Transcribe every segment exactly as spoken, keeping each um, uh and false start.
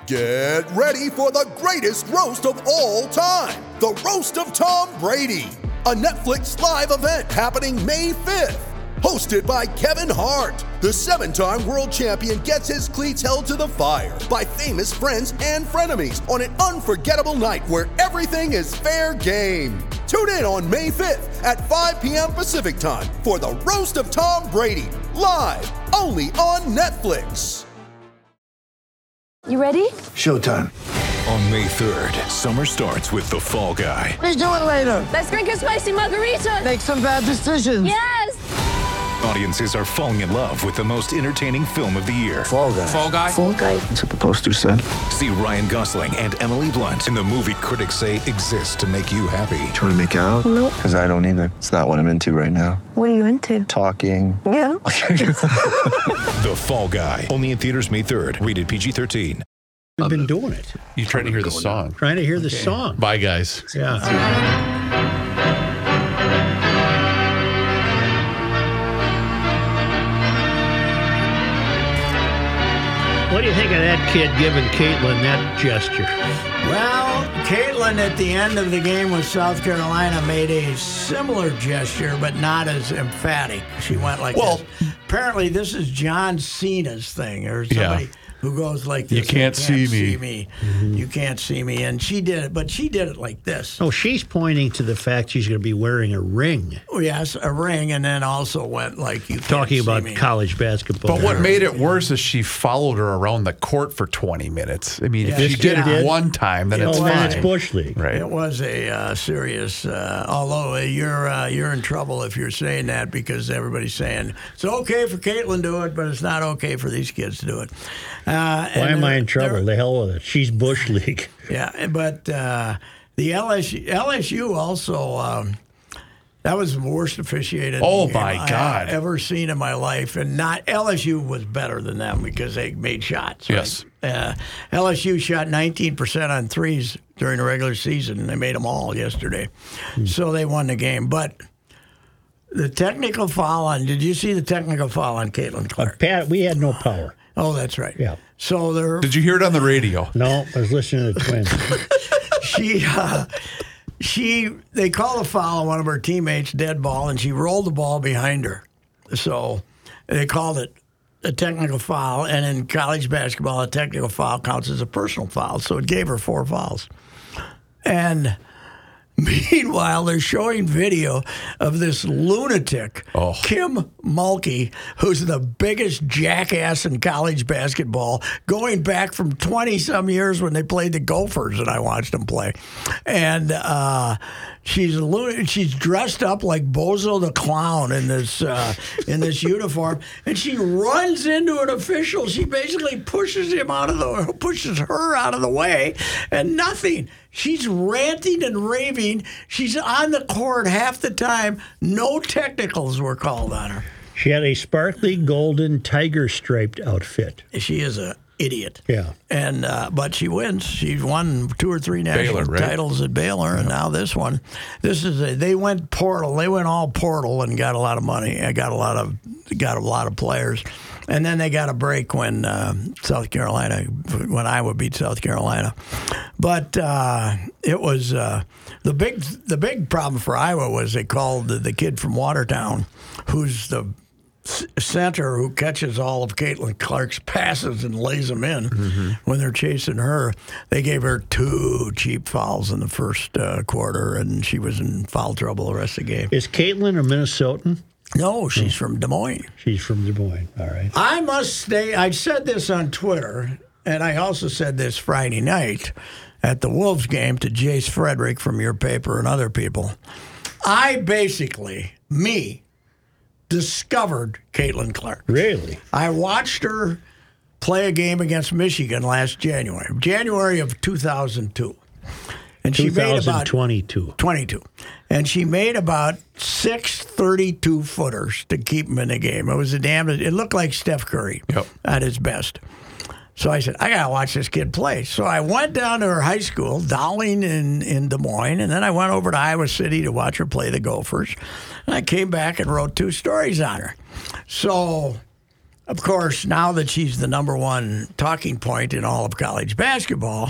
Get ready for the greatest roast of all time, the Roast of Tom Brady, a Netflix live event happening May fifth. Hosted by Kevin Hart, the seven-time world champion gets his cleats held to the fire by famous friends and frenemies on an unforgettable night where everything is fair game. Tune in on May fifth at five p.m. Pacific time for the Roast of Tom Brady, live only on Netflix. You ready? Showtime. On May third, summer starts with The Fall Guy. Let's do it later. Let's drink a spicy margarita. Make some bad decisions. Yes! Audiences are falling in love with the most entertaining film of the year. Fall Guy. Fall Guy? Fall Guy. That's what the poster said. See Ryan Gosling and Emily Blunt in the movie critics say exists to make you happy. Trying to make it out? Nope. Because I don't either. It's not what I'm into right now. What are you into? Talking. Yeah. The Fall Guy. Only in theaters May third. Rated P G thirteen. We've been doing it. You trying to hear the song? Trying to hear the song. Bye, guys. Yeah. What do you think of that kid giving Caitlin that gesture? Well, Caitlin at the end of the game with South Carolina made a similar gesture, but not as emphatic. She went like Well- this. Apparently, this is John Cena's thing, or somebody Yeah. who goes like this. You can't see me." You can't see me. And she did it, but she did it like this. Oh, she's pointing to the fact she's going to be wearing a ring. Oh, yes, a ring, and then also went like, you can't Talking see about me. college basketball. But what made it worse is she followed her around the court for twenty minutes. I mean, Yeah, if she she did did. it one time, then Yeah, it's Oh, well, man, fine. it's Bush League. Right. It was a uh, serious, uh, although uh, you're uh, you're in trouble if you're saying that, because everybody's saying it's okay for Caitlin to do it, but it's not okay for these kids to do it. Uh, Why am I in trouble? they're- The hell with it. She's Bush League. Yeah, but uh, the L S U, L S U also, um, that was the worst officiated Oh, game my I God. have ever seen in my life. And not L S U was better than them because they made shots. Right? Yes. Uh, L S U shot nineteen percent on threes during the regular season, and they made them all yesterday. So they won the game. But the technical foul on, did you see the technical foul on Caitlin Clark? Pat, we had no power. Oh, that's right. Yeah. So they're. Did you hear it on the radio? No, I was listening to the Twins. she uh, she they called a foul on one of her teammates, dead ball, and she rolled the ball behind her. So they called it a technical foul, and in college basketball, a technical foul counts as a personal foul. So it gave her four fouls. And meanwhile, they're showing video of this lunatic, Oh. Kim Mulkey, who's the biggest jackass in college basketball, going back from twenty-some years when they played the Gophers, and I watched them play. And uh, she's a lun- she's dressed up like Bozo the Clown in this uh, in this uniform, and she runs into an official. She basically pushes him out of the pushes her out of the way, and nothing. She's ranting and raving. She's on the court half the time. No technicals were called on her. She had a sparkly golden tiger striped outfit. She is a idiot. Yeah. And uh, but she wins. She's won two or three national Baylor, right? titles at Baylor, and now this one. This is a, they went portal. They went all portal and got a lot of money. I got a lot of got a lot of players. And then they got a break when uh, South Carolina, when Iowa beat South Carolina. But uh, it was uh, the big the big problem for Iowa was they called the, the kid from Watertown, who's the c- center who catches all of Caitlin Clark's passes and lays them in Mm-hmm. when they're chasing her. They gave her two cheap fouls in the first uh, quarter, and she was in foul trouble the rest of the game. Is Caitlin a Minnesotan? No, she's from Des Moines. She's from Des Moines. All right. I must stay. I said this on Twitter, and I also said this Friday night at the Wolves game to Jace Frederick from your paper and other people. I basically, me, discovered Caitlin Clark. Really? I watched her play a game against Michigan last January, January of two thousand two. And she made about twenty-two. twenty-two. And she made about six thirty-two footers to keep him in the game. It was a damn, it looked like Steph Curry Yep. at his best. So I said, I got to watch this kid play. So I went down to her high school, Dowling in, in Des Moines, and then I went over to Iowa City to watch her play the Gophers. And I came back and wrote two stories on her. So of course, now that she's the number one talking point in all of college basketball,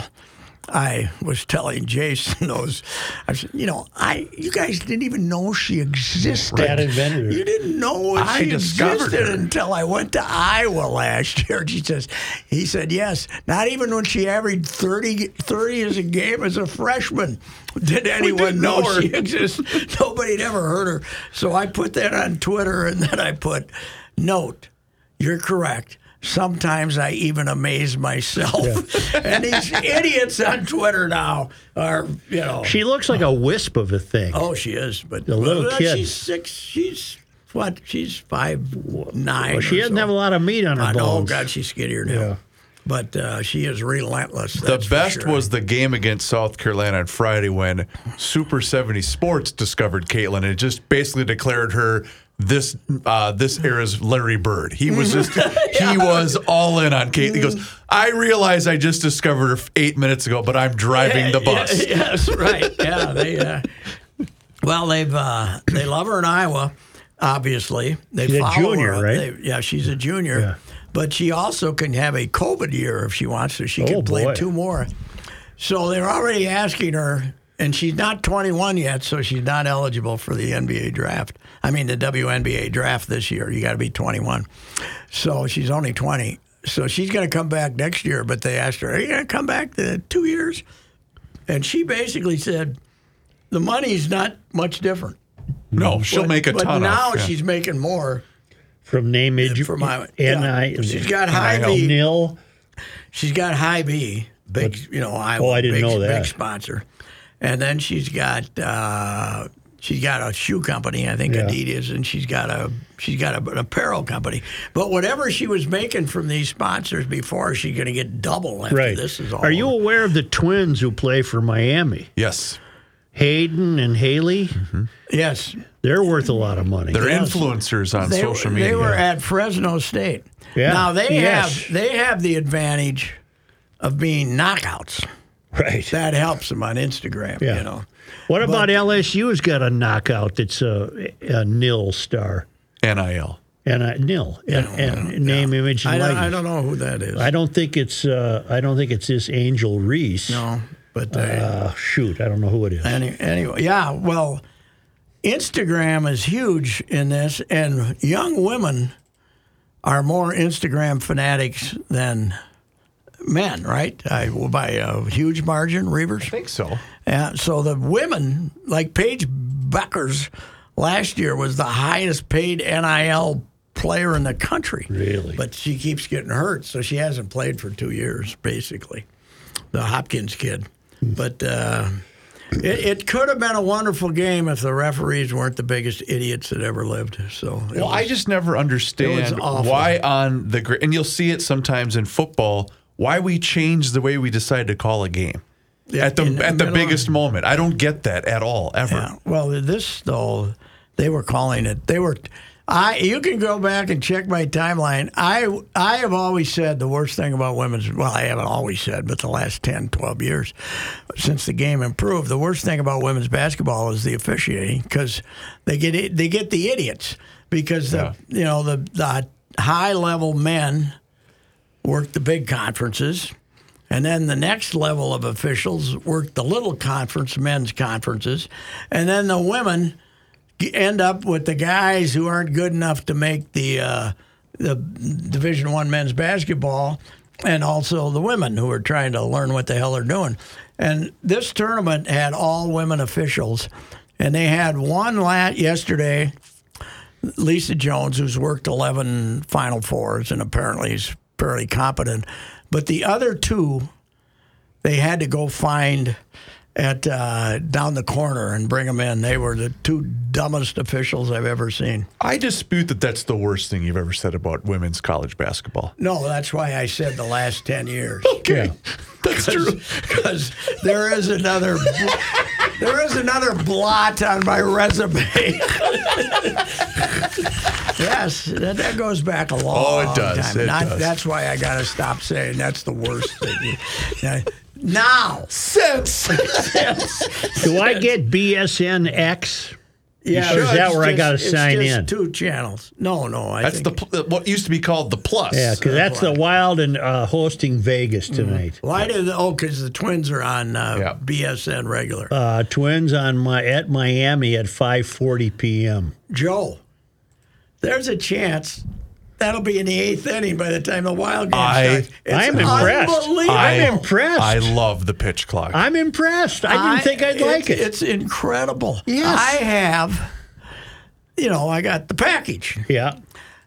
I was telling Jason those, I said, you know, I you guys didn't even know she existed. Dad invented her. You didn't know I she discovered existed her. until I went to Iowa last year. She says, he said, yes, not even when she averaged thirty, thirty as a game as a freshman did anyone didn't know, know her. she existed. Nobody had ever heard her. So I put that on Twitter, and then I put, note, you're correct. Sometimes I even amaze myself. And these idiots on Twiter now are, you know. She looks like a wisp of a thing. Oh, she is. But A little well, kid. She's six. She's, what? She's five, nine. Well, she or doesn't so. have a lot of meat on her I know. bones. God, she's skinnier now. Yeah. But uh, she is relentless. The that's for best sure. was the game against South Carolina on Friday when Super seventy Sports discovered Caitlin and just basically declared her this uh, this era's Larry Bird. He was just he was all in on Caitlin. He goes, I realize I just discovered her eight minutes ago, but I'm driving the bus. Yeah, yes, right. Yeah, they. Uh, well, they've uh, they love her in Iowa. Obviously, they She's a follow junior, her. right? They, yeah, she's a junior. Yeah. But she also can have a COVID year if she wants to. She Oh, can play boy. two more. So they're already asking her, and she's not twenty-one yet, so she's not eligible for the N B A draft. I mean, the W N B A draft this year. You got to be twenty-one. So she's only twenty. So she's going to come back next year, but they asked her, are you going to come back to two years? And she basically said, the money's not much different. No, she'll But- make a but ton now of yeah. she's making more. From name, age, From my- N yeah. I. She's got high N I L. V. Nil. She's got High B, big, you know, Iowa, Oh, I didn't big, know that. big sponsor. And then she's got uh, she's got a shoe company, I think Yeah. Adidas, and she's got a she's got a, an apparel company. But whatever she was making from these sponsors before, she's going to get double after Right. this is all. Are you over. aware of the twins who play for Miami? Yes. Hayden and Haley? Yes, They're worth a lot of money. They're Yes. influencers on they, social media. They were at Fresno State. Yeah. Now they Yes. have they have the advantage of being knockouts. Right. That helps them on Instagram. Yeah. You know. What about L S U's got a knockout that's a, a nil star? N I L. And a nil. And, and name, image, and I don't, likeness. I don't know who that is. I don't think it's. Uh, I don't think it's this Angel Reese. No, but uh, Uh, shoot, I don't know who it is. any, anyway, yeah. Well, Instagram is huge in this, and young women are more Instagram fanatics than men, right? I, by a huge margin, Reavers. I think so. Yeah, so the women, like Paige Buckers, last year was the highest paid N I L player in the country. Really? But she keeps getting hurt, so she hasn't played for two years, basically. The Hopkins kid. But uh, it, it could have been a wonderful game if the referees weren't the biggest idiots that ever lived. So it Well, I was- just never understand awful. why on the gr- and you'll see it sometimes in football why we change the way we decide to call a game Yeah, at the in the at the middle. biggest moment. I don't get that at all ever. Yeah. Well, this though, they were calling it. They were. I. You can go back and check my timeline. I. I have always said the worst thing about women's. Well, I haven't always said, but the last ten, twelve years since the game improved, the worst thing about women's basketball is the officiating because they get they get the idiots because the you know the the high level men work the big conferences. And then the next level of officials work the little conference, men's conferences. And then the women end up with the guys who aren't good enough to make the uh, the Division One men's basketball, and also the women who are trying to learn what the hell they're doing. And this tournament had all women officials, and they had one lat yesterday, Lisa Jones, who's worked eleven Final Fours and apparently is fairly competent. But the other two, they had to go find at uh, down the corner and bring them in. They were the two dumbest officials I've ever seen. I dispute that that's the worst thing you've ever said about women's college basketball. No, that's why I said the last ten years. Okay, that's true. Because there is another, there is another blot on my resume. Yes, that, that goes back a long, Oh, it does. time. It Not- does. That's why I got to stop saying that's the worst thing. Yeah. Now, Sense. Do I get B S N X? Yeah, Or is that it's where I just- gotta it's sign just in? Two channels. No, no. I That's think, the pl- what used to be called the Plus. Yeah, because that's the Wild and uh, hosting Vegas tonight. Why did oh? Because the Twins are on uh, Yeah. B S N regular. Uh, Twins on my at Miami at five forty p.m. Joe, there's a chance that'll be in the eighth inning by the time the Wild game I- starts. It's I'm impressed. unbelievable. I'm impressed. I love the pitch clock. I'm impressed. I didn't think I'd like it. It's incredible. Yes. I have, you know, I got the package. Yeah.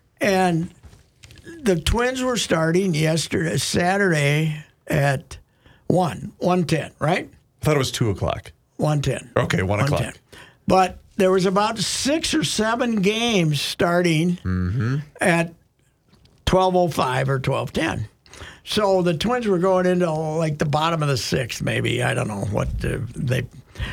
And the Twins were starting yesterday, Saturday at one, one ten, right? I thought it was two o'clock. one ten. Okay, one o'clock. one ten. But there was about six or seven games starting Mm-hmm. at twelve oh five or twelve ten. So the Twins were going into like the bottom of the sixth, maybe. I don't know what uh, they.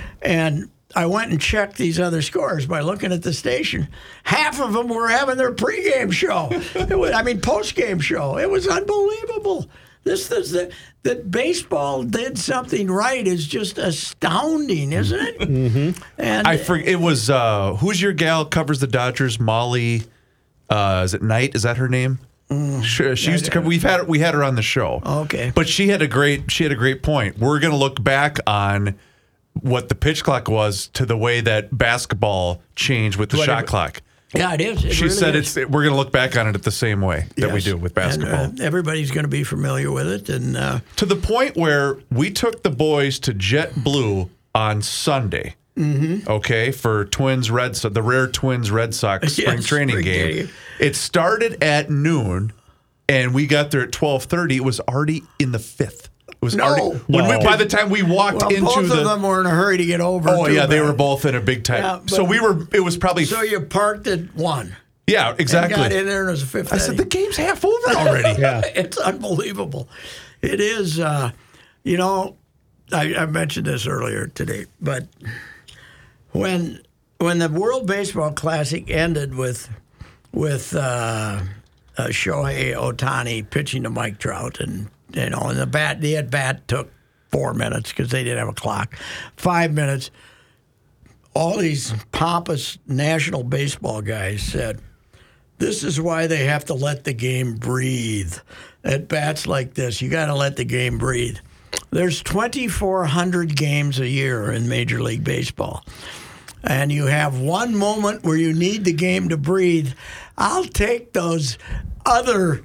And I went and checked these other scores by looking at the station. Half of them were having their pregame show. It was, I mean, postgame show. It was unbelievable. This is the, that baseball did something right is just astounding, isn't it? Mm-hmm. And I forget. It was uh, who's your gal covers the Dodgers? Molly. Uh, is it Knight? Is that her name? She, she used to cover. We've had we had her on the show. Okay. But she had a great she had a great point. We're going to look back on what the pitch clock was to the way that basketball changed with the shot clock. yeah, it is. It She really said is. it's we're going to look back on it the same way that we Yes. do with basketball. And, uh, everybody's going to be familiar with it, and uh, to the point where we took the boys to JetBlue on Sunday. Mm-hmm. Okay, for Twins Red Sox, the rare Twins Red Sox spring Yes, training spring game. game. It started at noon, and we got there at twelve thirty. It was already in the fifth. It was No. already when No. we, by the time we walked well, into both the. of them were in a hurry to get over. oh too, yeah, they but- were both in a big time. Yeah, but- so we were. It was probably. So you parked at one. yeah, And exactly. got in there and it was a fifth. I said inning. the game's half over already. Yeah. It's unbelievable. It is. Uh, you know, I, I mentioned this earlier today, but when when the World Baseball Classic ended with with uh, uh, Shohei Ohtani pitching to Mike Trout, and you know, and the bat the at bat took four minutes because they didn't have a clock, five minutes. All these pompous national baseball guys said, this is why they have to let the game breathe. At bats like this, you got to let the game breathe. There's twenty-four hundred games a year in Major League Baseball. And you have one moment where you need the game to breathe. I'll take those other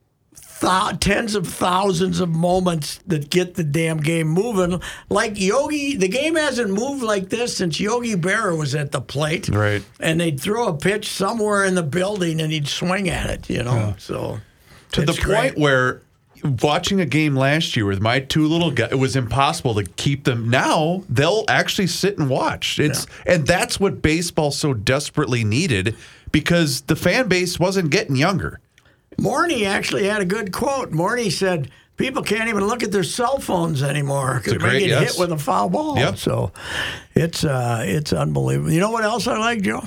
th- tens of thousands of moments that get the damn game moving. Like Yogi, the game hasn't moved like this since Yogi Berra was at the plate. Right. And they'd throw a pitch somewhere in the building and he'd swing at it, you know. So to the it's point great. where watching a game last year with my two little guys, it was impossible to keep them. Now they'll actually sit and watch. It's and that's what baseball so desperately needed because the fan base wasn't getting younger. Morney actually had a good quote. Morney said, people can't even look at their cell phones anymore because It's a they great- get yes. hit with a foul ball. Yep. So it's uh, it's unbelievable. You know what else I like, Joe?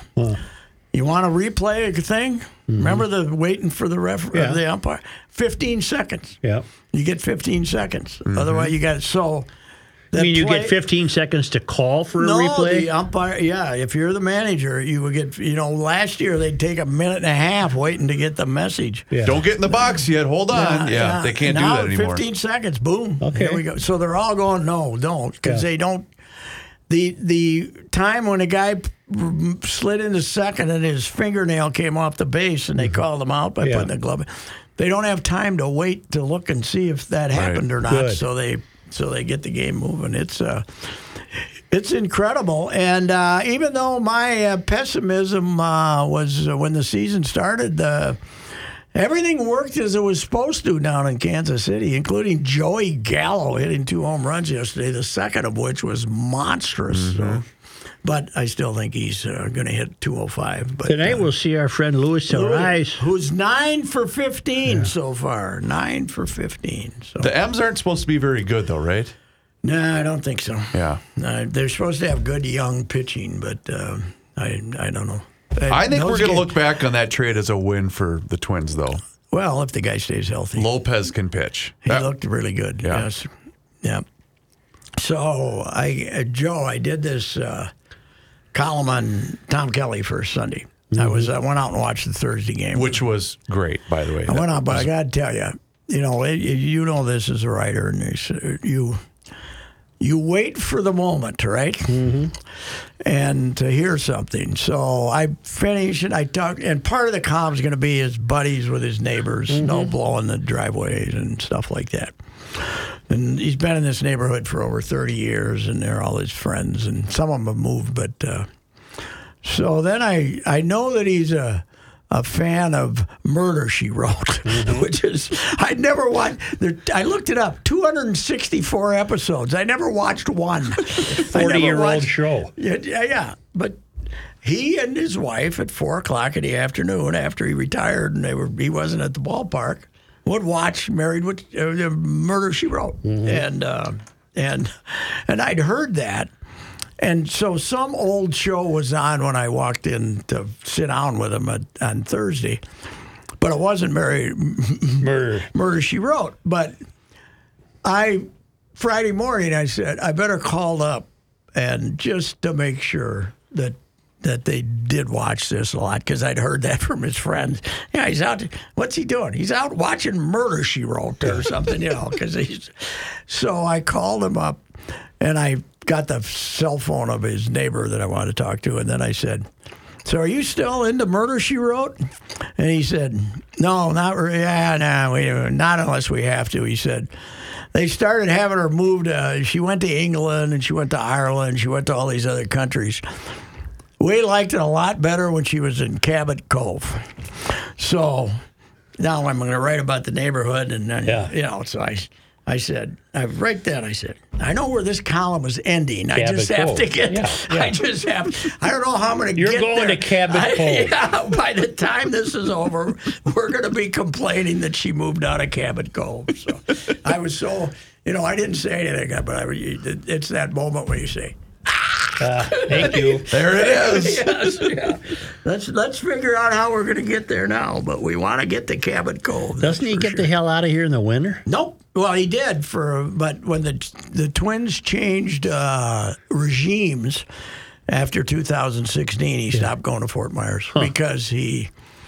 You want to replay a thing? Remember the waiting for the ref, Yeah. the umpire? fifteen seconds. Yeah. You get fifteen seconds. Otherwise, you got so. I that mean, you play- get fifteen seconds to call for a no, replay? the umpire. Yeah, if you're the manager, you would get. You know, last year they'd take a minute and a half waiting to get the message. Yeah. Don't get in the box yet. Hold on. Yeah, they can't now, do that anymore. fifteen seconds, boom. Okay. Here we go. So they're all going, no, don't, because Yeah. they don't. The the time when a guy p- slid into second and his fingernail came off the base and they called him out by Yeah. putting the glove in, they don't have time to wait to look and see if that happened or not. Good. So they so they get the game moving. It's uh, it's incredible. And uh, even though my uh, pessimism uh, was uh, when the season started, uh, everything worked as it was supposed to down in Kansas City, including Joey Gallo hitting two home runs yesterday, the second of which was monstrous. So, but I still think he's uh, going to hit two oh five. But, Tonight uh, we'll see our friend Luis Ariz. who's nine for fifteen so far. Nine for fifteen. So. The M's aren't supposed to be very good, though, right? No, I don't think so. Yeah. Uh, they're supposed to have good young pitching, but uh, I I don't know. I think Those we're going to games- look back on that trade as a win for the Twins, though. Well, if the guy stays healthy. Lopez can pitch. He That- looked really good. Yeah. Yes. Yeah. So I, uh, Joe, I did this uh, column on Tom Kelly for Sunday. Mm-hmm. I was I went out and watched the Thursday game, Which was great, by the way. I went out, but I got to tell you, you know, it, you know this as a writer, and you you, you wait for the moment, right? Mm-hmm. And to hear something. So I finished and I talked, and part of the column's going to be his buddies with his neighbors, mm-hmm. snow blowing the driveways and stuff like that. And he's been in this neighborhood for over thirty years, and they're all his friends, and some of them have moved, but. Uh, So then I, I know that he's a a fan of Murder, She Wrote, mm-hmm. which is, I'd never watched, there, I looked it up, two hundred sixty-four episodes. I never watched one. forty-year-old show. Yeah, yeah, yeah. But he and his wife at four o'clock in the afternoon after he retired and they were he wasn't at the ballpark, would watch Married with uh, Murder, She Wrote. Mm-hmm. And, uh, and, and I'd heard that. And so some old show was on when I walked in to sit down with him at, on Thursday, but it wasn't Mary, Murder. Murder, She Wrote. But I, Friday morning, I said, I better call up and just to make sure that that they did watch this a lot, because I'd heard that from his friends. Yeah, he's out. What's he doing? He's out watching Murder, She Wrote or something, you know, because he's. So I called him up and I got the cell phone of his neighbor that I wanted to talk to, and then I said, so are you still into Murder, She Wrote? And he said, no, not really. Yeah, no, we, not unless we have to. He said, they started having her moved. Uh, she went to England, and she went to Ireland. She went to all these other countries. We liked it a lot better when she was in Cabot Cove. So now I'm going to write about the neighborhood, and then, yeah. you know, so I... I said, I right then I said, I know where this column is ending. I Cabot just have Cove. to get, Yeah, yeah. I just have, I don't know how I'm going to You're get going there. to Cabot I- Cove. Yeah, by the time this is over, we're going to be complaining that she moved out of Cabot Cove. So I was so, you know, I didn't say anything, but I, it's that moment where you say, Uh, thank you. There it is. yes, yeah. Let's, let's figure out how we're going to get there now, but we want to get to Cabot Cove. Doesn't he get the hell out of here in the winter? Nope. Well, he did for, but when the the Twins changed uh, regimes after two thousand sixteen, he stopped going to Fort Myers huh. because he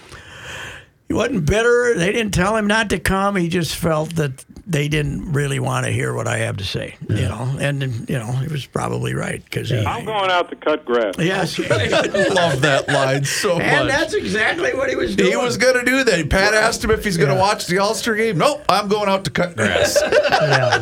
he wasn't bitter. They didn't tell him not to come. He just felt that they didn't really want to hear what I have to say, yeah. you know. And you know, he was probably right because yeah. I'm going out to cut grass. Yes, I love that line so much. And that's exactly what he was doing. He was going to do that. Pat asked him if he's going to yeah. watch the All-Star game. Nope, I'm going out to cut grass. yeah.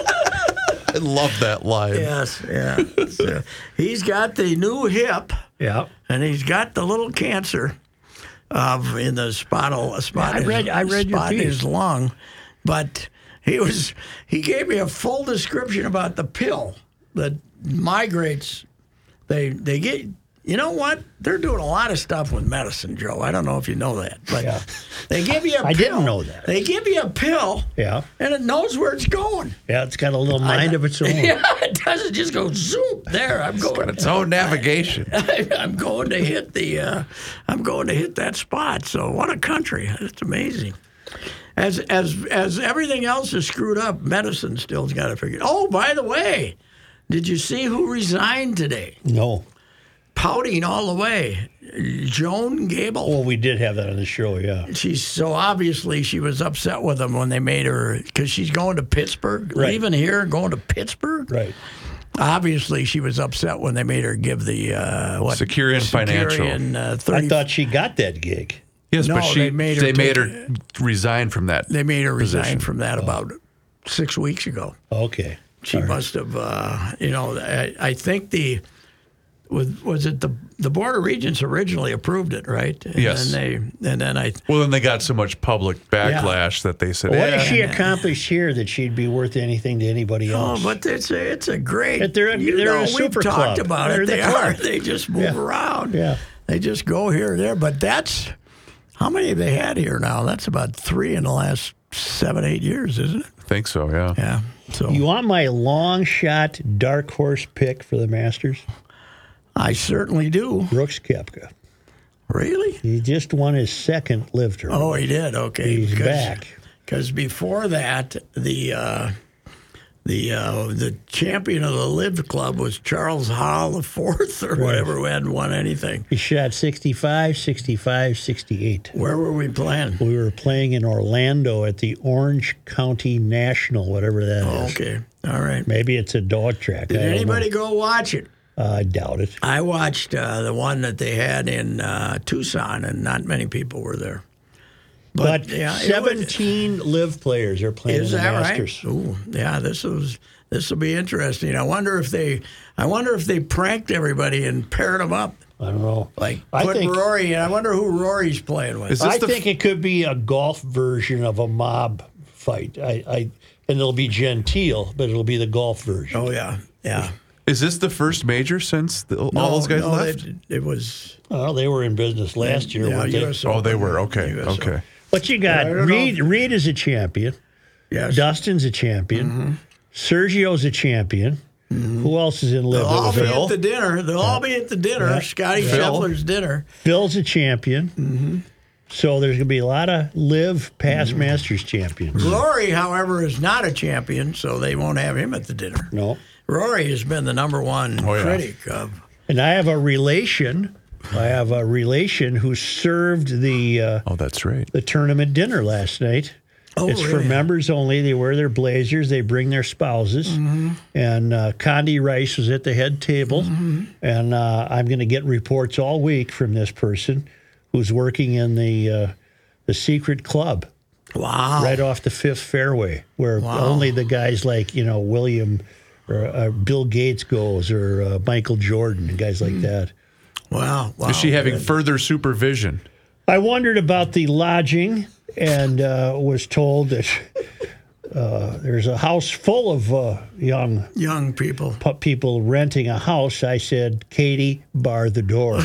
I love that line. Yes, yeah. So he's got the new hip. Yeah. And he's got the little cancer of in the spot. spot yeah, I read. His, I read your spot in piece. his lung, but he was. He gave me a full description about the pill that migrates. They they get. You know what? They're doing a lot of stuff with medicine, Joe. I don't know if you know that, but yeah. they give you a pill. I didn't know that. They give you a pill, yeah, and it knows where it's going. Yeah, it's got a little mind I, of its own. Yeah, it doesn't just go zoom. There, I'm going. It's got its own navigation. I, I'm going to hit the. Uh, I'm going to hit that spot. So what a country! It's amazing. As as as everything else is screwed up, medicine still's got to figure. Oh, by the way, did you see who resigned today? No. Pouting all the way, Joan Gable. Well, we did have that on the show, yeah. She's so obviously she was upset with them when they made her because she's going to Pittsburgh, right. leaving here, going to Pittsburgh. Right. Obviously, she was upset when they made her give the uh, what Securian Financial. Uh, thirty I thought she got that gig. Yes, no, but she they made her, they made take, her resign from that. They made her position. resign from that about six weeks ago. Okay. She All must have, uh, you know, I, I think the. Was, was it the the Board of Regents originally approved it, right? And Yes. Then they and then I. Well, then they got so much public backlash yeah. that they said, well, what yeah. has she accomplished here that she'd be worth anything to anybody else? Oh, but it's a it's a great. But they're, you they're know, a super we've club. talked about they're it. They the are. club. They just move yeah. around. Yeah. They just go here or there. But that's how many have they had here now? That's about three in the last seven, eight years, isn't it? I think so, yeah. Yeah. So you want my long shot dark horse pick for the Masters? I certainly do. Brooks Koepka. Really? He just won his second live tournament. Oh, he did. Okay. He's Cause, back. Because before that, the uh, the uh, the champion of the Live Club was Charles Howell the Fourth or whatever, who hadn't won anything. He shot sixty-five, sixty-five, sixty-eight. Where were we playing? We were playing in Orlando at the Orange County National, whatever that Oh, is. okay, all right. Maybe it's a dog track. Did I don't anybody know. go watch it? Uh, I doubt it. I watched uh, the one that they had in uh, Tucson, and not many people were there. But, yeah, it was- seventeen live players are playing Is in the that Masters. right? Ooh, yeah. This was this will be interesting. I wonder if they, I wonder if they pranked everybody and paired them up. I don't know. Like I put think, Rory in. I wonder who Rory's playing with. Is this I the think it could be a golf version of a mob fight. I, I and it'll be genteel, but it'll be the golf version. Oh yeah, yeah. Is this the first major since the, all No, those guys no, left? It, it was. Well, they were in business last year, Yeah, weren't they? U S Oh, they Open. were. Okay. U S Open. Okay. But you got I don't know Reed. if- Reed is a champion. Yes. Dustin's a champion. Sergio's a champion. Who else is in live? They'll all be Phil? at the dinner. They'll all be at the dinner. Yeah. Scotty Phil. Scheffler's dinner. Phil's a champion. Mm-hmm. So there's going to be a lot of live past Masters champions. Rory, however, is not a champion, so they won't have him at the dinner. No. Rory has been the number one Oh, yeah. critic of. And I have a relation. I have a relation who served the uh, Oh, that's right. the tournament dinner last night. Oh, it's for really? members only. They wear their blazers. They bring their spouses. Mm-hmm. And uh, Condi Rice was at the head table. Mm-hmm. And uh, I'm going to get reports all week from this person who's working in the uh, the secret club Wow. right off the Fifth Fairway, where Wow. only the guys like, you know, William or uh, Bill Gates goes, or uh, Michael Jordan and guys Hmm. like that. Wow. Wow. Is she having Good. further supervision? I wondered about the lodging and uh, was told that uh, there's a house full of uh, young young people? pu- people renting a house. I said, Katie, bar the door.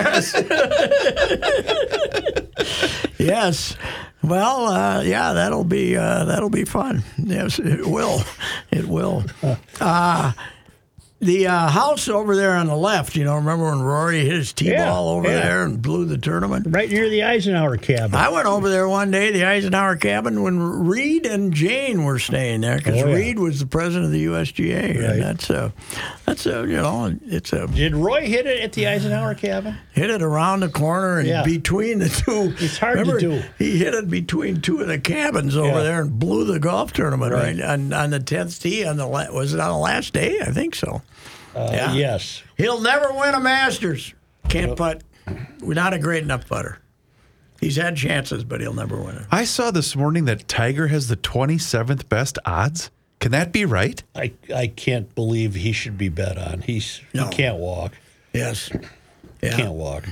Yes. Well, uh, yeah, that'll be uh, that'll be fun. Yes, it will. It will. Uh, the uh, house over there on the left, you know, remember when Rory hit his Yeah, T-ball over yeah. there and blew the tournament? Right near the Eisenhower cabin. I went over there one day, the Eisenhower cabin, when Reed and Jane were staying there, because Oh, yeah. Reed was the president of the U S G A, Right. and that's a, that's a, you know, it's a Did Roy hit it at the Eisenhower cabin? hit it around the corner and Yeah. between the two. It's hard to remember, do. He hit it between two of the cabins over Yeah. there and blew the golf tournament right, Right. on, on the tenth tee. On the la- was it on the last day? I think so. Uh, Yeah. Yes. He'll never win a Masters. Can't putt. We're not a great enough putter. He's had chances, but he'll never win it. I saw this morning that Tiger has the twenty-seventh best odds. Can that be right? I, I can't believe he should be bet on. He's No. He can't walk. Yes. Yeah. Can't walk.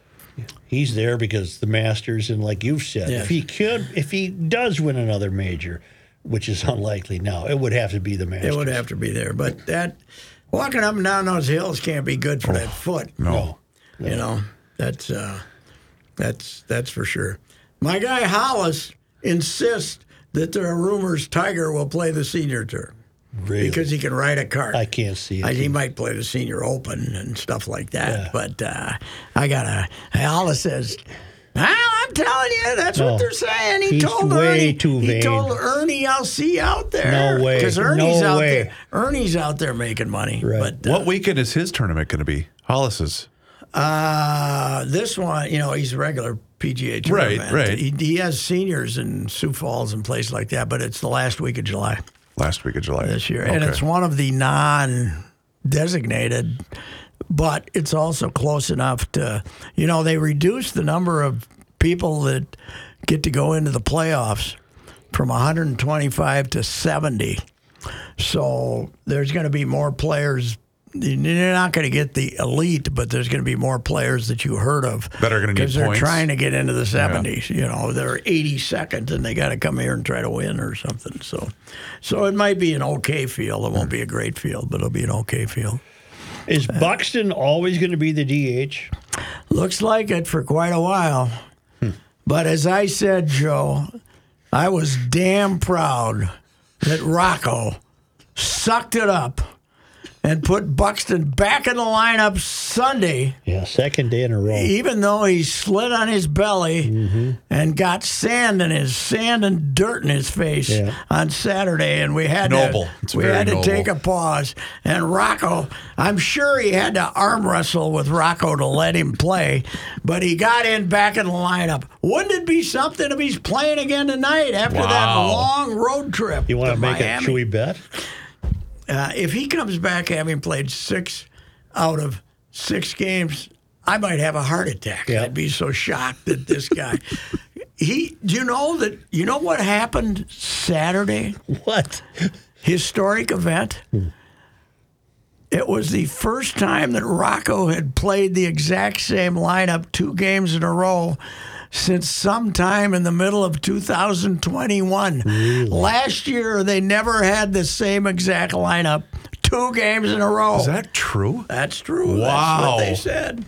He's there because the Masters, and like you've said, Yes. if he could, if he does win another major, which is unlikely now, it would have to be the Masters. It would have to be there. But that walking up and down those hills can't be good for that foot. No. You know, that's uh, that's that's for sure. My guy Hollis insists that there are rumors Tiger will play the senior tour Really? because he can ride a cart. I can't see it. I, he might play the senior open and stuff like that. Yeah. But uh, I gotta. Hollis says. Well, I'm telling you, that's No. what they're saying. He He's told way Ernie. too he vain. told Ernie, "I'll see you out there." No way. Because Ernie's No out way. there. Ernie's out there making money. Right. But uh, What weekend is his tournament going to be? Hollis's. Uh, this one, you know, he's a regular P G A Tour Right, event. right. He, he has seniors in Sioux Falls and places like that, but it's the last week of July Last week of July. this year, and Okay. it's one of the non-designated. But it's also close enough to, you know, they reduced the number of people that get to go into the playoffs from one hundred twenty-five to seventy. So there's going to be more players. You're not going to get the elite, but there's going to be more players that you heard of That are gonna need because they're points. trying to get into the seventies. You know, they're eighty-second and they got to come here and try to win or something. So, so it might be an okay field. It won't be a great field, but it'll be an okay field. Is Buxton always going to be the D H? Looks like it for quite a while. But as I said, Joe, I was damn proud that Rocco sucked it up and put Buxton back in the lineup Sunday, Yeah, second day in a row. even though he slid on his belly Mm-hmm. and got sand in his sand and dirt in his face Yeah. on Saturday, and we had Noble. to It's we very had to noble. take a pause. And Rocco, I'm sure he had to arm wrestle with Rocco to let him play, but he got in back in the lineup. Wouldn't it be something if he's playing again tonight after that Wow. long road trip? You want to make Miami? it? Should we bet? Uh, if he comes back having played six out of six games, I might have a heart attack. Yeah. I'd be so shocked that this guy. He, do you know that? You know what happened Saturday? What? Historic event. It was the first time that Rocco had played the exact same lineup two games in a row since sometime in the middle of two thousand twenty-one. Last year, they never had the same exact lineup two games in a row. Is that true? That's true. That's Wow. what they said.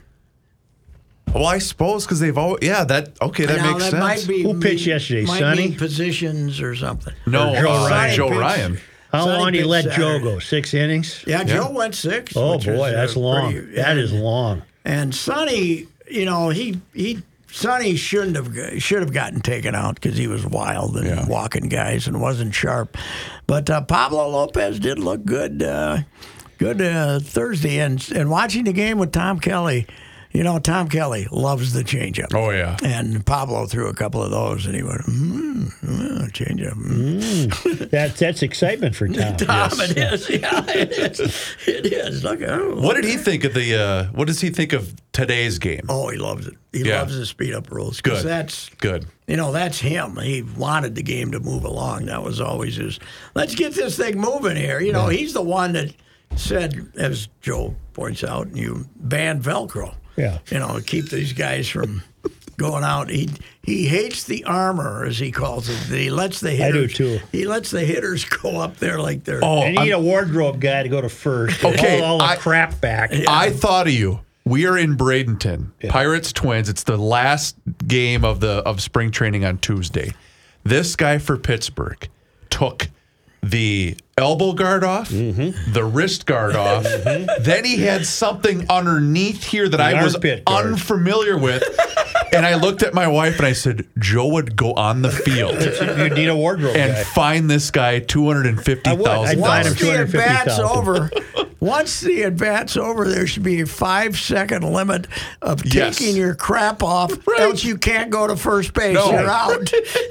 Well, I suppose because they've always, yeah, that, okay, that Now, makes that sense. might be Who pitched yesterday, might Sonny? mean positions or something. no, Joe uh, Ryan. Joe Sonny Ryan. How Sonny long did he pitched let Joe Saturday. go? Six innings? Yeah, Joe Yeah. went six. Oh, which boy, was, uh, that's long. pretty- That yeah. is long. And Sonny, you know, he he Sonny shouldn't have should have gotten taken out because he was wild and Yeah. walking guys and wasn't sharp. But uh, Pablo Lopez did look good, uh, good uh, Thursday. And and watching the game with Tom Kelly, you know, Tom Kelly loves the changeup. Oh, yeah. And Pablo threw a couple of those, and he went, mm, mm, changeup. Mm. That, that's excitement for Tom. Tom, it is. Yeah, it is. It is. Look, oh, What did he think of the, uh, what does he think of today's game? Oh, he loves it. He Yeah. loves the speed up rules. 'Cause Good. That's Good. You know, that's him. He wanted the game to move along. That was always his, let's get this thing moving here. You know, he's the one that said, as Joe points out, you ban Velcro. Yeah. You know, to keep these guys from going out. He he hates the armor, as he calls it. He lets the I do, hitters. too. He lets the hitters go up there like they're. Oh, And you need a wardrobe guy to go to first. and Okay, Hold all the I- crap back. I thought of you. We are in Bradenton, Pirates Twins. It's the last game of the of spring training on Tuesday. This guy for Pittsburgh took the elbow guard off, Mm-hmm. the wrist guard off. Then he had something underneath here that I was armpit guard. unfamiliar with. And I looked at my wife and I said, Joe would go on the field You need a wardrobe and guy. find this guy two hundred fifty I would. I'd thousand find Once him dollars. the at bat's two hundred fifty thousand. over, once the at bat's over, there should be a five second limit of Yes. taking your crap off, Right. else you can't go to first base. No. You're out.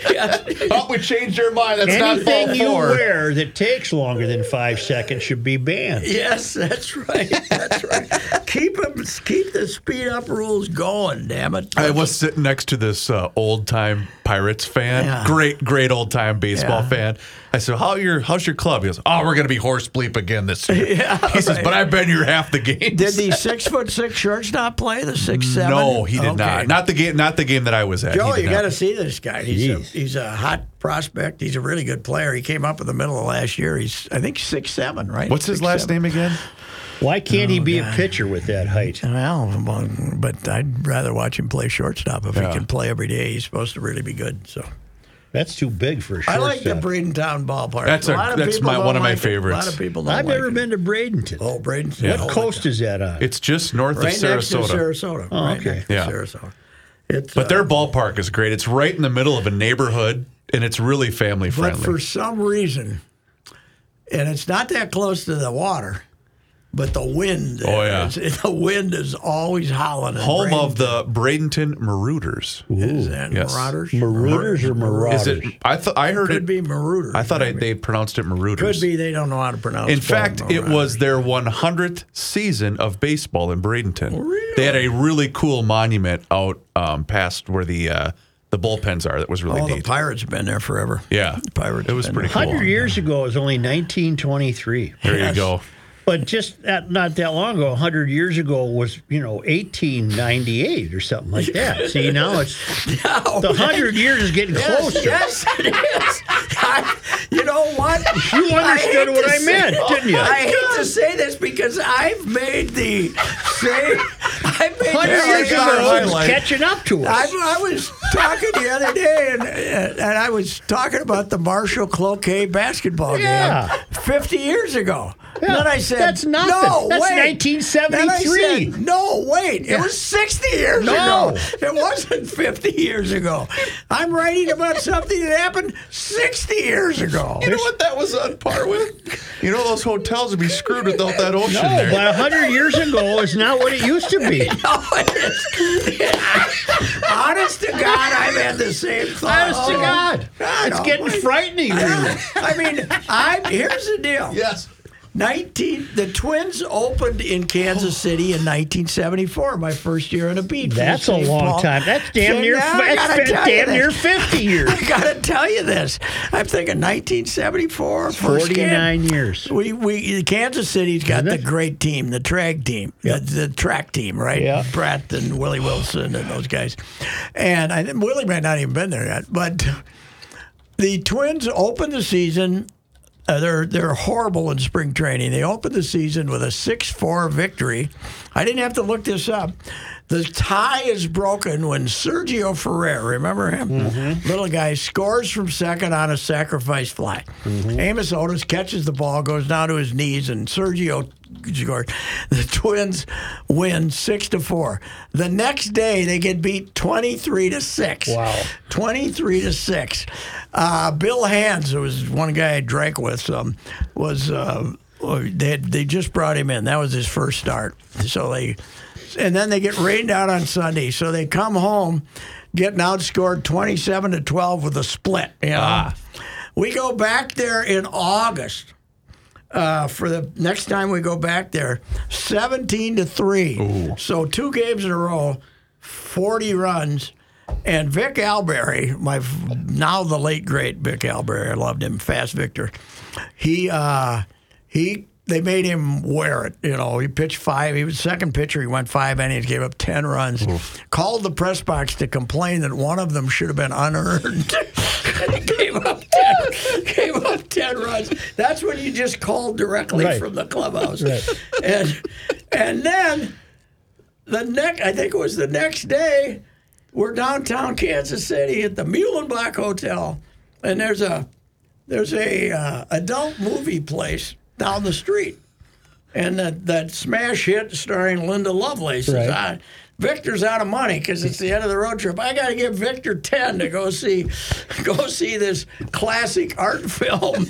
Oh, we changed your mind. That's Anything not you fall four. wear that takes longer than five seconds should be banned. Yes, that's right. That's right. keep 'em- keep the speed up rules going. Damn it. I was sitting next to this uh, old time Pirates fan, Yeah. great, great old time baseball Yeah. fan. I said, "How your how's your club?" He goes, "Oh, we're gonna be horse bleep again this year." Yeah, he says, right. "But I've been here half the games." Did the six foot six shortstop play the six seven? No, he did Okay. not. Not the game. Not the game that I was at. Joe, He did you not. got to see this guy. He's a, Jeez. he's a hot prospect. He's a really good player. He came up in the middle of last year. He's I think six seven, right? What's his Six, last seven. name again? Why can't he Oh, be God. a pitcher with that height? Well, well, but I'd rather watch him play shortstop. If Yeah. he can play every day, he's supposed to really be good. So That's too big for a I shortstop. like the Bradentown ballpark. That's a- lot of that's people my- don't one of my like it. favorites. A lot of people don't I've like never it. been to Bradenton. Oh, Bradenton. What Oh, coast is that on? It's just north right of next to Sarasota. Sarasota. Oh, right okay. next to Yeah. Sarasota. It's, But uh, their ballpark is great. It's right in the middle of a neighborhood, and it's really family But friendly. for some reason, and it's not that close to the water, but the wind. Oh, yeah. is- the wind is always howling. in Home of Bradenton. the Bradenton Marauders. Is that Yes. Marauders? Marauders or Marauders? Is it? I thought I heard Could it. be Marauders. I thought I, maybe. they pronounced it Marauders. Could be they don't know how to pronounce. In both fact, it Marauders. was their one hundredth season of baseball in Bradenton. Really? They had a really cool monument out um, past where the uh, the bullpens are. That was really Oh, the neat. Pirates have been there forever. Yeah, The Pirates. It was have pretty been cool. there. one hundred years ago, it was only nineteen twenty-three. There Yes. you go. But just that, not that long ago, one hundred years ago was, you know, eighteen ninety-eight or something like that. See, now it's, No, the one hundred years is getting Yes, closer. yes, it is. I, you know what? You understood hate what to I say- meant, didn't you? I hate to say this because I've made the same. I've made one hundred the years same ago, it's highlight. catching up to I, us. I was talking the other day, and and I was talking about the Marshall Cloquet basketball Yeah. game fifty years ago. And then I said, That's nothing. No, That's wait. nineteen seventy-three. Then I said, no, wait. It was sixty years No. ago. It wasn't fifty years ago. I'm writing about something that happened sixty years ago. You know what that was on par with? You know those hotels would be screwed without that ocean No, there. but a hundred years ago is not what it used to be. No, it is. Honest to God, I've had the same thought. Honest to God, God it's getting almighty. frightening. I mean, I here's the deal. Yes. nineteen The Twins opened in Kansas City in nineteen seventy-four. My first year in a beat. for the That's a Saint long Paul. time. That's damn Saint- near. Now, I That's gotta tell you damn near this. fifty years. I gotta tell you this. I'm thinking nineteen seventy-four. first game. Forty-nine years. We we Kansas City's got Isn't the it? great team, the track team, the, the track team, right? Yeah. Brett and Willie Wilson and those guys. And I think Willie might not even been there yet, but the Twins opened the season. Uh, they're they're horrible in spring training. They opened the season with a six four victory. I didn't have to look this up. The tie is broken when Sergio Ferrer, remember him? Mm-hmm. Little guy, scores from second on a sacrifice fly. Mm-hmm. Amos Otis catches the ball, goes down to his knees, and Sergio scores. The Twins win six to four. The next day, they get beat twenty-three to six. Wow. twenty-three to six. Uh, Bill Hands, who was one guy I drank with, um, was uh, they had, they just brought him in. That was his first start. So they, and then they get rained out on Sunday. So they come home, getting outscored twenty-seven to twelve with a split. You know? Ah. We go back there in August. Uh, for the next time we go back there, seventeen to three. So two games in a row, forty runs. And Vic Alberry, my now the late great Vic Alberry, I loved him, Fast Victor. He uh, he they made him wear it. You know, he pitched five. He was second pitcher. He went five innings, gave up ten runs. Oof. Called the press box to complain that one of them should have been unearned. He gave up ten. Gave up ten runs. That's when you just called directly Right. from the clubhouse. Right. And and then the next, I think it was the next day. We're downtown Kansas City at the Muhlenbach Hotel, and there's a there's a uh, adult movie place down the street, and that, that smash hit starring Linda Lovelace is Right. on. Victor's out of money because it's the end of the road trip. I got to give Victor ten to go see go see this classic art film.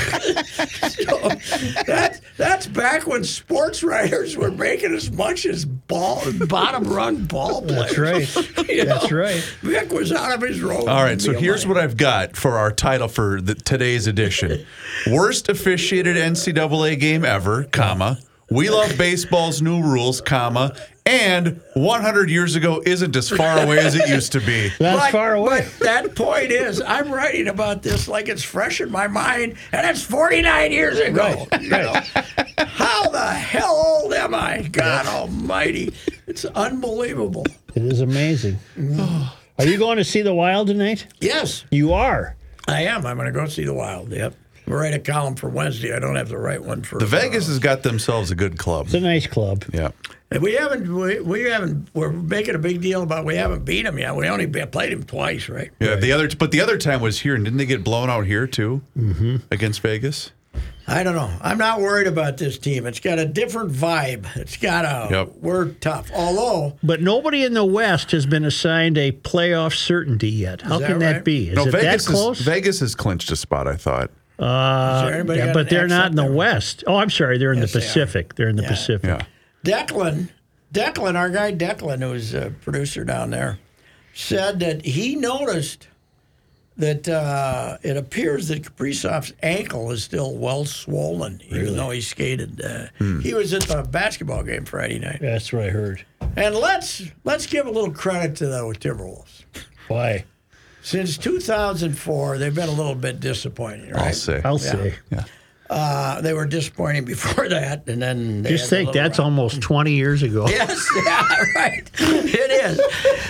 So that, that's back when sports writers were making as much as ball bottom rung ball players. That's right. You That's know, right. Vic was out of his robe. All right, so here's what I've got for our title for the, today's edition: worst officiated N C double A game ever, comma. We love baseball's new rules, comma. And one hundred years ago isn't as far away as it used to be. That's But- far away. But that point is, I'm writing about this like it's fresh in my mind, and it's forty-nine years ago. Right, You know? How the hell old am I? God Almighty! It's unbelievable. It is amazing. Are you going to see the Wild tonight? Yes, You are. I am. I'm going to go see the Wild. Yep. I'll write a column for Wednesday. I don't have to write one for The Vegas has got themselves a good club. It's a nice club. Yeah. And we haven't. We, we haven't. We're making a big deal about we haven't beat them yet. We only be- played him twice, right? Yeah, the other, but the other time was here, and didn't they get blown out here too mm-hmm. against Vegas? I don't know. I'm not worried about this team. It's got a different vibe. It's got a. Yep. We're tough. Although. But nobody in the West has been assigned a playoff certainty yet. How that can that right? be? Is no, it Vegas that close? Is, Vegas has clinched a spot. I thought. Uh, Is there anybody yeah, got but an they're X not up in the there? West. Oh, I'm sorry. They're in Yes, the they are. Pacific. They're in the Yeah. Pacific. Yeah. Declan, Declan, our guy Declan, who's a producer down there, said that he noticed that uh, it appears that Kaprizov's ankle is still well swollen, even though he skated. Uh, Hmm. He was at the basketball game Friday night. That's what I heard. And let's let's give a little credit to the Timberwolves. Why? Since two thousand four, they've been a little bit disappointing, right? I'll say. I'll Yeah. say. Yeah. Uh, they were disappointing before that, and then they Just had the think, little that's run. almost twenty years ago. Yes, yeah, right. It is.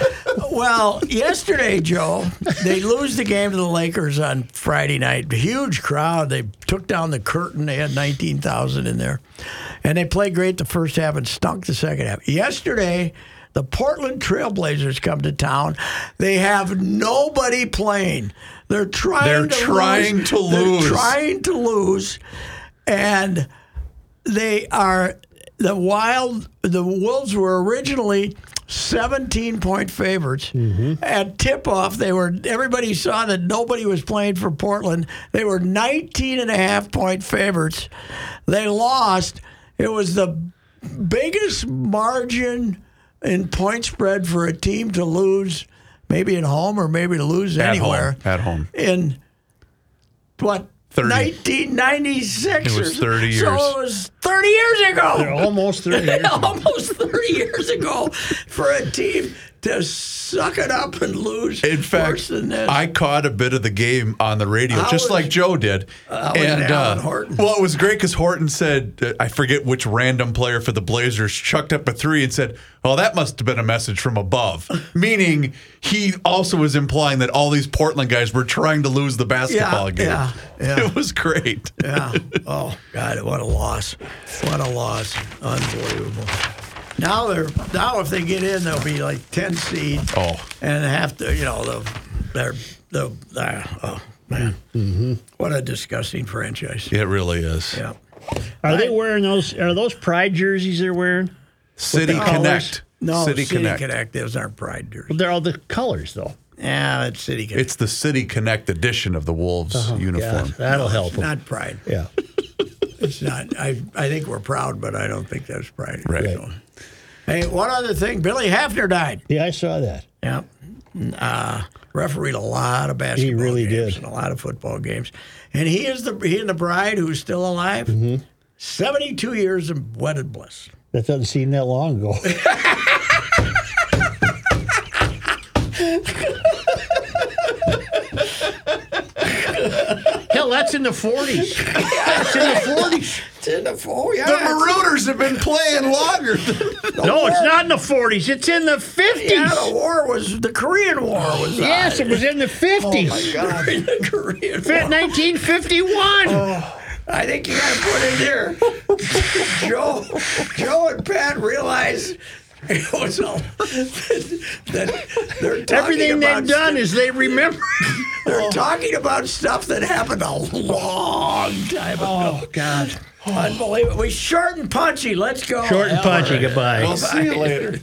Well, yesterday, Joe, they lose the game to the Lakers on Friday night. Huge crowd. They took down the curtain. They had nineteen thousand in there. And they played great the first half and stunk the second half. Yesterday, the Portland Trailblazers come to town. They have nobody playing. They're trying They're to trying lose. to lose. They're trying to lose. And they are the Wild. The Wolves were originally seventeen-point favorites. Mm-hmm. At tip-off, they were. Everybody saw that nobody was playing for Portland. They were nineteen and a half point favorites. They lost. It was the biggest margin in point spread for a team to lose, maybe at home or maybe to lose At anywhere. home. At home. In what? thirty. nineteen ninety-six. It was or- thirty So years. it was thirty years ago. They're almost thirty years ago. Almost thirty years ago for a team to suck it up and lose. In worse fact, than this. I caught a bit of the game on the radio, How just was- like Joe did. How was Alan Horton? Well, it was great because Horton said, uh, I forget which random player for the Blazers chucked up a three and said, "Oh, that must have been a message from above," meaning he also was implying that all these Portland guys were trying to lose the basketball Yeah, game. yeah, yeah. It was great. Yeah. Oh God, what a loss! What a loss! Unbelievable. Now they're now if they get in, they'll be like ten seed. Oh. and have to, you know, the they're the uh, oh man, Mm-hmm. what a disgusting franchise. It really is. Yeah. Are they wearing those? Are those Pride jerseys they're wearing? City the Connect. No, City, City Connect. Connect. Those aren't Pride jerseys. They're all the colors though. Yeah, it's City Connect. It's the City Connect edition of the Wolves uniform. Yeah, that'll help them. not Pride. Yeah. It's not. I I think we're proud, but I don't think that's Pride. Right. So. Hey, one other thing. Billy Hafner died. Yeah, I saw that. Yeah. Uh, refereed a lot of basketball really games did. and a lot of football games. And he is the he and the bride who's still alive. Mm-hmm. seventy-two years of wedded bliss. That doesn't seem that long ago. Hell, that's in the forties. That's in the forties. It's in the oh yeah. The Marooners have been playing longer than No, it's not in the forties. It's in the fifties. Yeah, the war was the Korean War was. Yes, on. it was in the fifties. Oh my God, the Korean War. nineteen fifty-one. I think you got to put in there. Joe, Joe and Pat realized it was all that they're talking Everything about they've done stuff- is they remember. they're talking about stuff that happened a long time ago. Oh, God. Unbelievable. We short and punchy. Let's go. Short and punchy. All right. Goodbye. We'll see you later.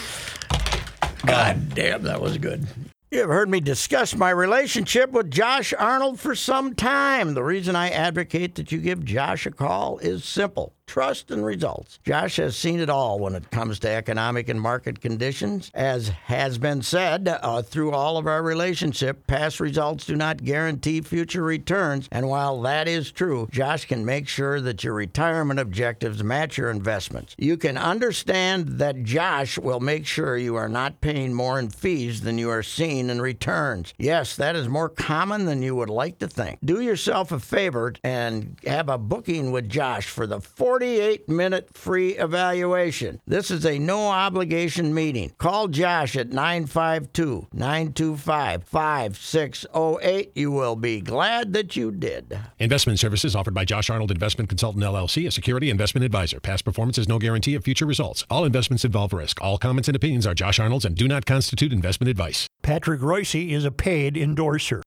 God damn, that was good. You have heard me discuss my relationship with Josh Arnold for some time. The reason I advocate that you give Josh a call is simple. Trust and results. Josh has seen it all when it comes to economic and market conditions. As has been said, uh, through all of our relationship, past results do not guarantee future returns. And while that is true, Josh can make sure that your retirement objectives match your investments. You can understand that Josh will make sure you are not paying more in fees than you are seeing in returns. Yes, that is more common than you would like to think. Do yourself a favor and have a booking with Josh for the forty-eight minute free evaluation. This is a no-obligation meeting. Call Josh at nine five two, nine two five, five six zero eight. You will be glad that you did. Investment services offered by Josh Arnold Investment Consultant, L L C, a security investment advisor. Past performance is no guarantee of future results. All investments involve risk. All comments and opinions are Josh Arnold's and do not constitute investment advice. Patrick Royce is a paid endorser.